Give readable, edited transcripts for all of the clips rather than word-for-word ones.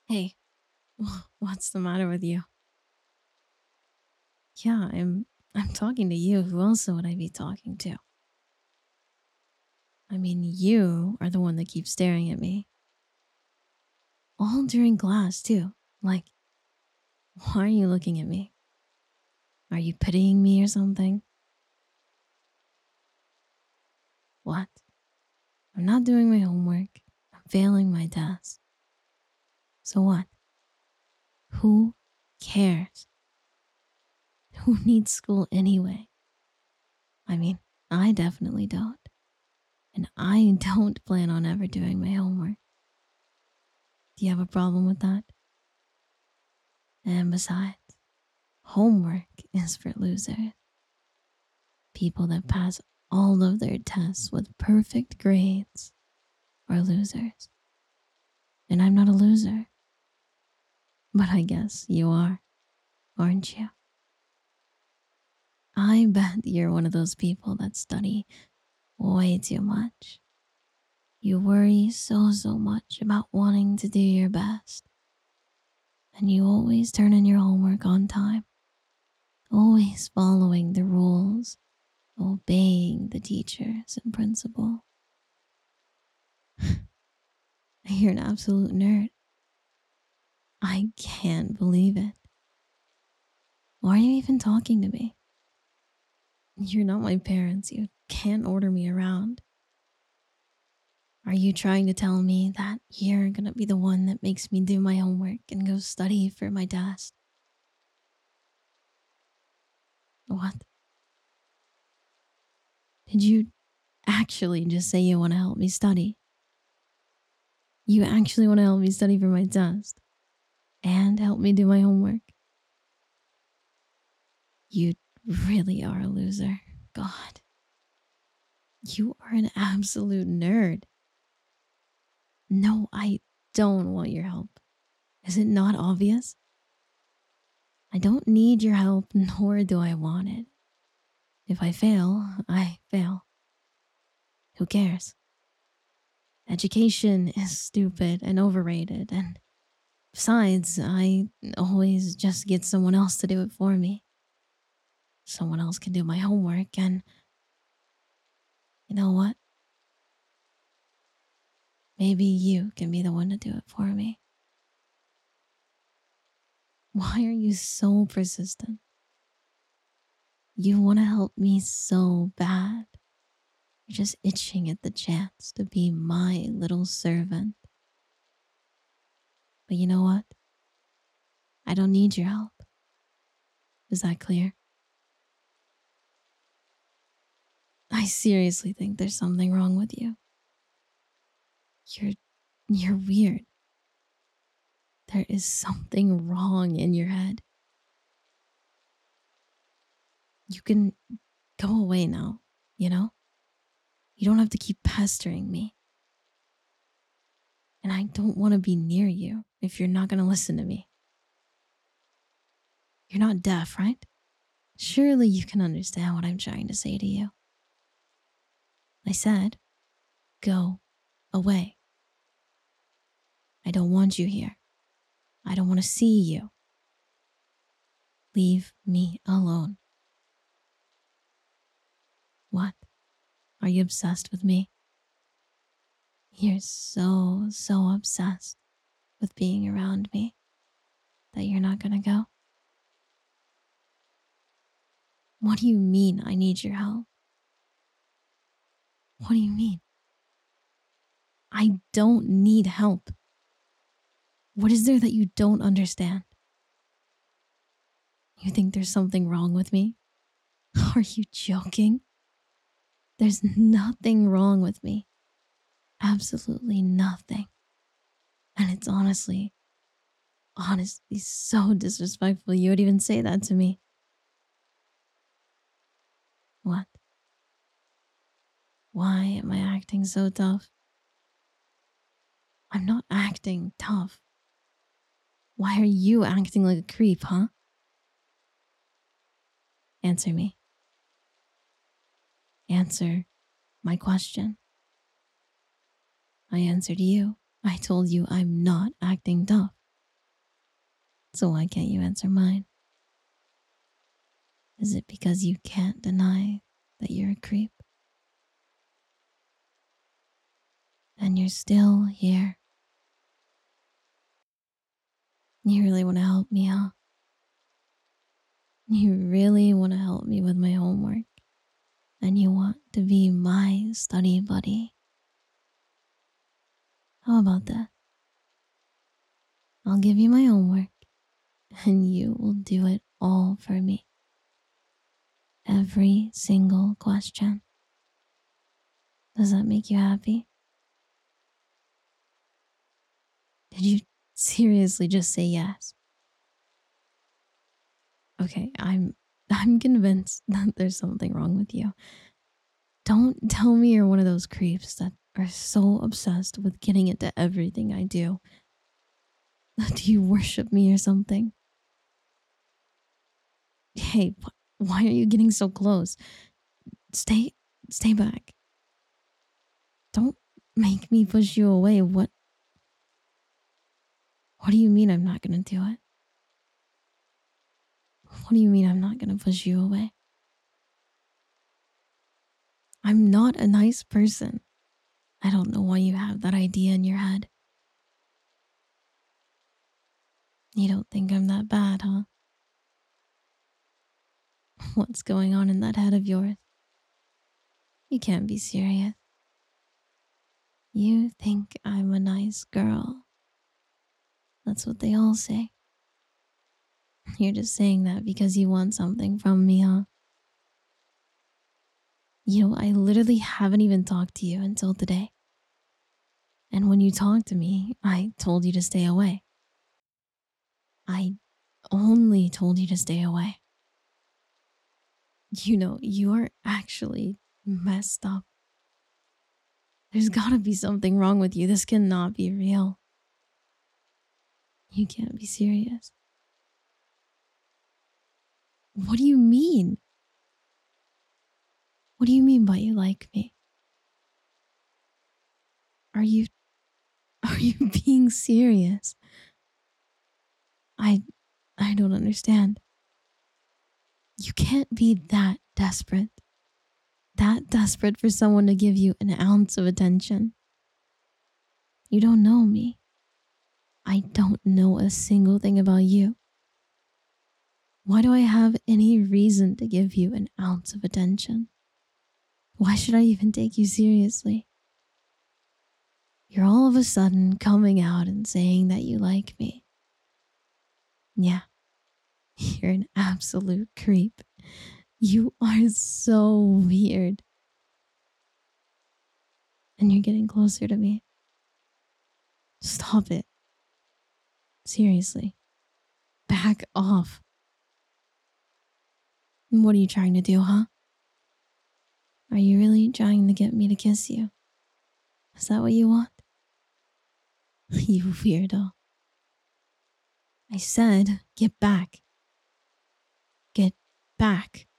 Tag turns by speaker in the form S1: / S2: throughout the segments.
S1: Hey, what's the matter with you? Yeah, I'm talking to you. Who else would I be talking to? I mean, you are the one that keeps staring at me. All during class, too. Like, why are you looking at me? Are you pitying me or something? What? I'm not doing my homework. I'm failing my test. So what? Who cares? Who needs school anyway? I mean, I definitely don't. And I don't plan on ever doing my homework. Do you have a problem with that? And besides, homework is for losers. People that pass all of their tests with perfect grades are losers. And I'm not a loser. But I guess you are, aren't you? I bet you're one of those people that study way too much. You worry so much about wanting to do your best. And you always turn in your homework on time, always following the rules, obeying the teachers and principal. You're an absolute nerd. I can't believe it. Why are you even talking to me? You're not my parents. You can't order me around. Are you trying to tell me that you're gonna be the one that makes me do my homework and go study for my test? What? Did you actually just say you want to help me study? You actually want to help me study for my test and help me do my homework? You really are a loser. God, you are an absolute nerd. No, I don't want your help. Is it not obvious? I don't need your help, nor do I want it. If I fail, I fail. Who cares? Education is stupid and overrated, and besides, I always just get someone else to do it for me. Someone else can do my homework, and you know what? Maybe you can be the one to do it for me. Why are you so persistent? You want to help me so bad. You're just itching at the chance to be my little servant. But you know what? I don't need your help. Is that clear? I seriously think there's something wrong with you. You're you're weird. There is something wrong in your head. You can go away now, you know? You don't have to keep pestering me. And I don't want to be near you if you're not going to listen to me. You're not deaf, right? Surely you can understand what I'm trying to say to you. I said, go away. I don't want you here. I don't want to see you. Leave me alone. What? Are you obsessed with me? You're so obsessed with being around me that you're not gonna go? What do you mean I need your help? What do you mean? I don't need help. What is there that you don't understand? You think there's something wrong with me? Are you joking? There's nothing wrong with me. Absolutely nothing. And it's honestly so disrespectful you would even say that to me. What? Why am I acting so tough? I'm not acting tough. Why are you acting like a creep, huh? Answer me. Answer my question. I answered you. I told you I'm not acting tough. So why can't you answer mine? Is it because you can't deny that you're a creep? And you're still here. You really want to help me, huh? You really want to help me with my homework. And you want to be my study buddy. How about that? I'll give you my homework and you will do it all for me. Every single question. Does that make you happy? Did you seriously just say yes? Okay, I'm convinced that there's something wrong with you. Don't tell me you're one of those creeps that are so obsessed with getting into everything I do. Do you worship me or something? Hey, why are you getting so close? Stay back. Don't make me push you away. What do you mean I'm not gonna do it? What do you mean I'm not gonna push you away? I'm not a nice person. I don't know why you have that idea in your head. You don't think I'm that bad, huh? What's going on in that head of yours? You can't be serious. You think I'm a nice girl. That's what they all say. You're just saying that because you want something from me, huh? You know, I literally haven't even talked to you until today. And when you talked to me, I told you to stay away. I only told you to stay away. You know, you are actually messed up. There's gotta be something wrong with you. This cannot be real. You can't be serious. What do you mean? What do you mean by you like me? Are you being serious? I don't understand. You can't be that desperate. That desperate for someone to give you an ounce of attention. You don't know me. I don't know a single thing about you. Why do I have any reason to give you an ounce of attention? Why should I even take you seriously? You're all of a sudden coming out and saying that you like me. Yeah, you're an absolute creep. You are so weird. And you're getting closer to me. Stop it. Seriously. Back off. What are you trying to do, huh? Are you really trying to get me to kiss you? Is that what you want? You weirdo. I said, get back. Get back.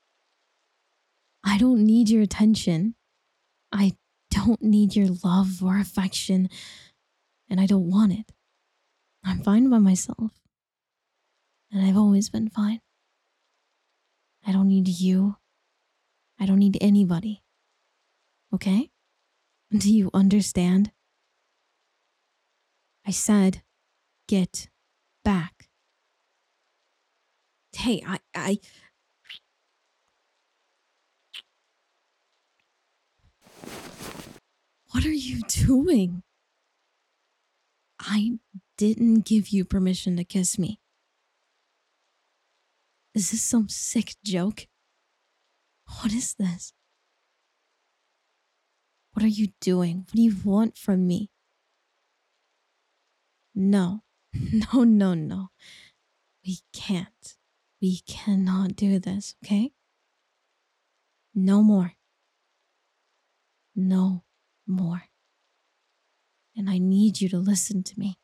S1: I don't need your attention. I don't need your love or affection, and I don't want it. I'm fine by myself, and I've always been fine. I don't need you. I don't need anybody. Okay? Do you understand? I said, get back. Hey, what are you doing? I didn't give you permission to kiss me. Is this some sick joke? What is this? What are you doing? What do you want from me? No, no. We can't. We cannot do this, okay? No more. No more. And I need you to listen to me.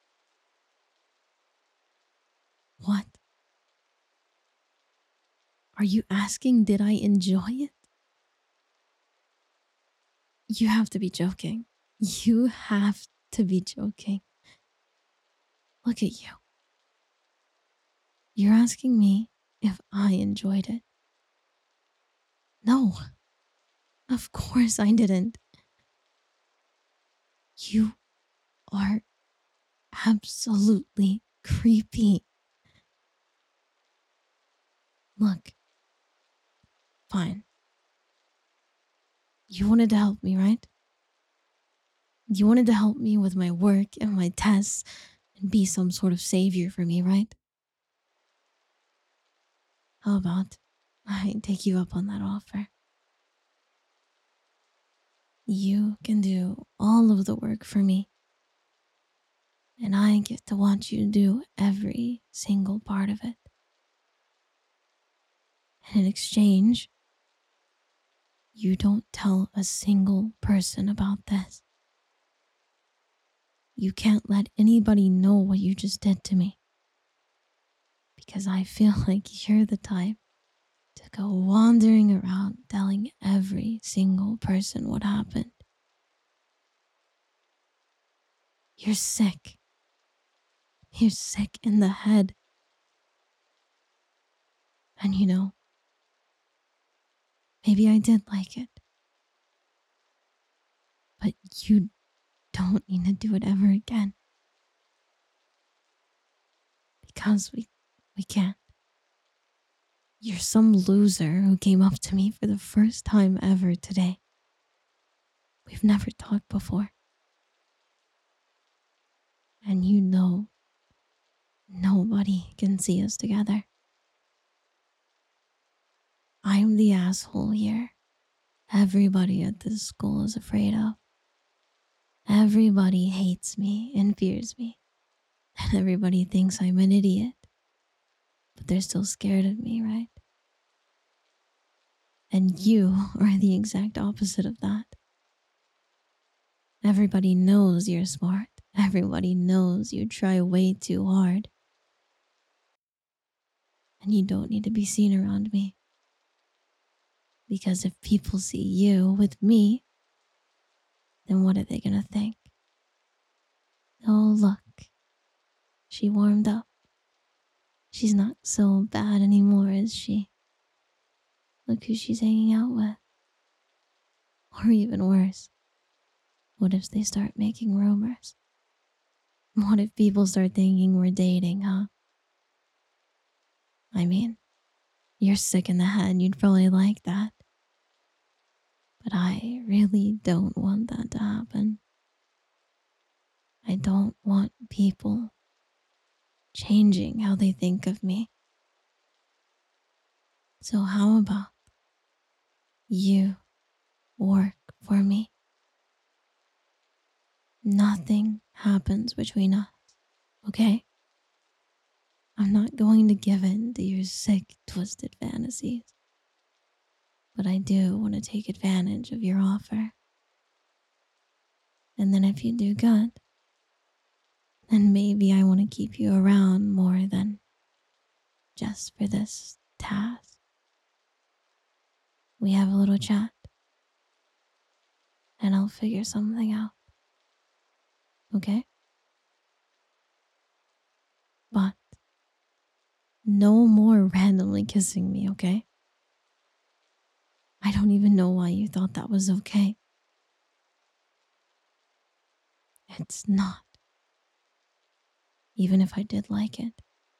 S1: What? Are you asking, did I enjoy it? You have to be joking. You have to be joking. Look at you. You're asking me if I enjoyed it. No, of course I didn't. You are absolutely creepy. Look, fine. You wanted to help me, right? You wanted to help me with my work and my tests and be some sort of savior for me, right? How about I take you up on that offer? You can do all of the work for me, and I get to watch you do every single part of it. And in exchange, you don't tell a single person about this. You can't let anybody know what you just did to me. Because I feel like you're the type to go wandering around telling every single person what happened. You're sick. You're sick in the head. And maybe I did like it. But you don't need to do it ever again. Because we can't. You're some loser who came up to me for the first time ever today. We've never talked before. And nobody can see us together. I'm the asshole here. Everybody at this school is afraid of. Everybody hates me and fears me. And everybody thinks I'm an idiot. But they're still scared of me, right? And you are the exact opposite of that. Everybody knows you're smart. Everybody knows you try way too hard. And you don't need to be seen around me. Because if people see you with me, then what are they going to think? Oh, look, she warmed up. She's not so bad anymore, is she? Look who she's hanging out with. Or even worse, what if they start making rumors? What if people start thinking we're dating, huh? I mean, you're sick in the head and you'd probably like that. But I really don't want that to happen. I don't want people changing how they think of me. So how about you work for me? Nothing happens between us, okay? I'm not going to give in to your sick, twisted fantasies. But I do want to take advantage of your offer. And then if you do good, then maybe I want to keep you around more than just for this task. We have a little chat, and I'll figure something out. Okay? But no more randomly kissing me, okay? I don't even know why you thought that was okay. It's not. Even if I did like it.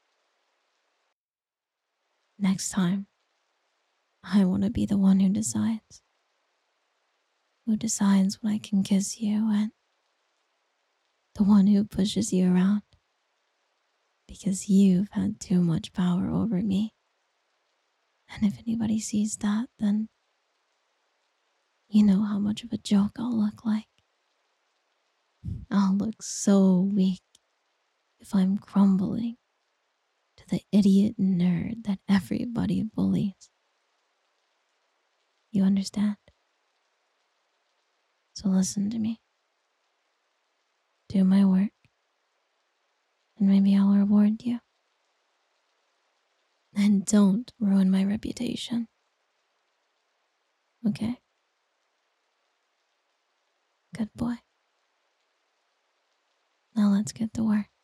S1: Next time, I want to be the one who decides. Who decides when I can kiss you and the one who pushes you around. Because you've had too much power over me. And if anybody sees that, then you know how much of a joke I'll look like. I'll look so weak if I'm crumbling to the idiot nerd that everybody bullies. You understand? So listen to me. Do my work, and maybe I'll reward you. And don't ruin my reputation. Okay? Good boy. Now let's get to work.